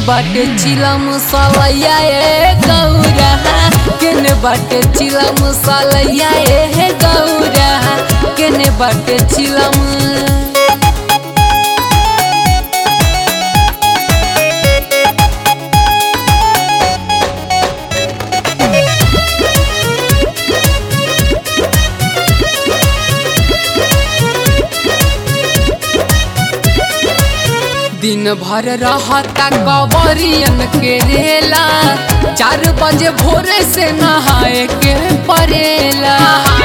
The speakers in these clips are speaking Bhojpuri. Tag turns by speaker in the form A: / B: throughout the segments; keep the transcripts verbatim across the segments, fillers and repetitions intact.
A: बाटे चिला मसालैया ए गौरा केने बाटे चिला मसालैया ए गौरा केने बाटे चिला दिन भर रहता कवरियन के रेला चार बजे भोरे से नहाए के परेला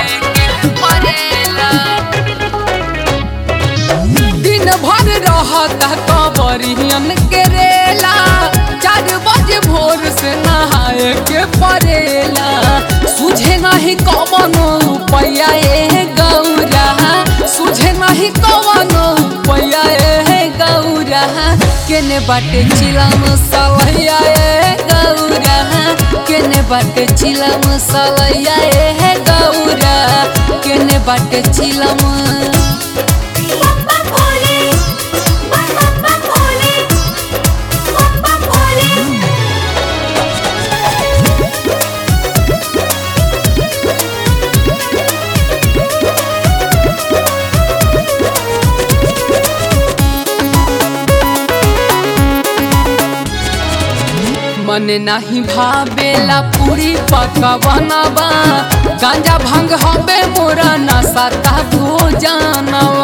A: दिन भर रहता कवरियन के रेला चार बजे भोर से नहाए के परेला सुझे नहीं कवनो उपाया ए गौरा सुझे नहीं कवनो उपाया ए गौरा केने बाटे चिला मसालैया ए गौरा केने बाटे चिला मसालैया ए गौरा केने बाटे चिला मन नहीं भावेला पूरी पका बनावा गांजा भांग हबे मोरा नशा ता भोजनवा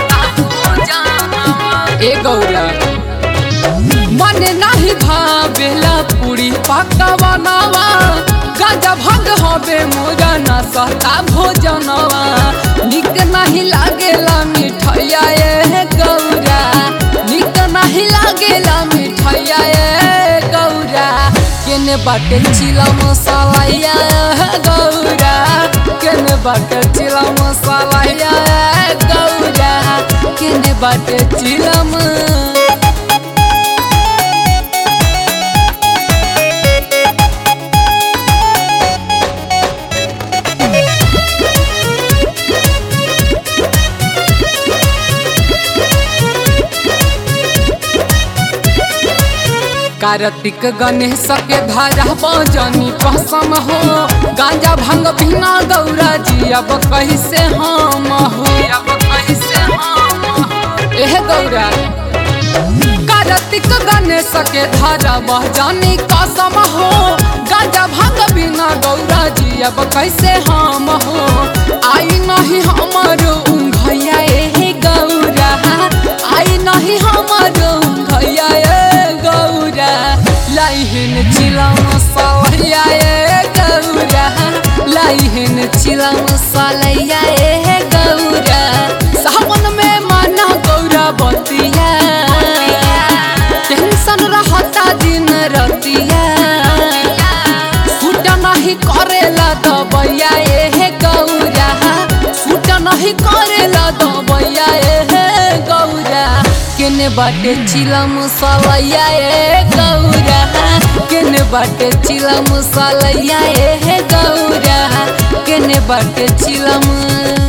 A: ए गौरा मन नहीं भावेला पूरी पका बनावा गांजा भांग हबे मोरा नशा ता भोजनवा निक नहीं लागेला मिठाइया ए गौरा निक नहीं लागेला मिठाइया ए गौरा केने बाटे चिला मसालैया गौरा केने बाटे चिला मसालैया गौरा केने बाटे चिला कार्तिक गणेश के धारा बजनी कसम हो गांजा भांग बिना गौरा जी अब कैसे हम हो एह गौरा कार्तिक गणेश के धारा बजनी कसम हो गांजा भांग बिना गौरा जी अब कैसे हम हो आई नहीं हमर उंघैया ए गौरा आई नहीं हमर उंघैया गौरा लाइहिन चिला मसालैया ए गौरा लाइहिन चिला मसालैया ए गौरा सावन में माना गौरा बतिया टेंशन रहता दिन रतिया सूट नहीं करेला दबैया ए गौरा सूट नहीं करेला दबैया ए गौरा केने बाटे चिला मसालैया ए गौरा केने बाटे चिला मसालैया ए गौरा केने बाटे चिला